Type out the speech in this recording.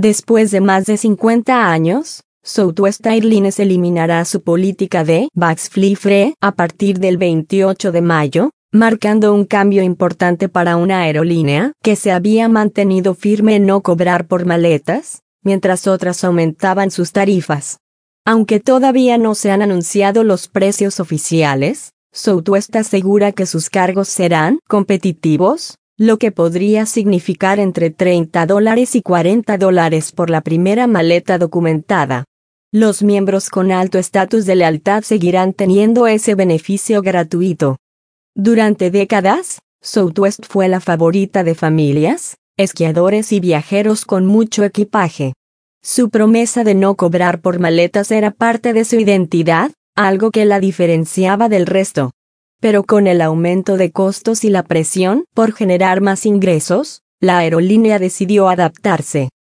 Después de más de 50 años, Southwest Airlines eliminará su política de Bags Fly Free a partir del 28 de mayo, marcando un cambio importante para una aerolínea que se había mantenido firme en no cobrar por maletas, mientras otras aumentaban sus tarifas. Aunque todavía no se han anunciado los precios oficiales, Southwest asegura que sus cargos serán competitivos, lo que podría significar entre $30 y $40 por la primera maleta documentada. Los miembros con alto estatus de lealtad seguirán teniendo ese beneficio gratuito. Durante décadas, Southwest fue la favorita de familias, esquiadores y viajeros con mucho equipaje. Su promesa de no cobrar por maletas era parte de su identidad, algo que la diferenciaba del resto. Pero con el aumento de costos y la presión por generar más ingresos, la aerolínea decidió adaptarse.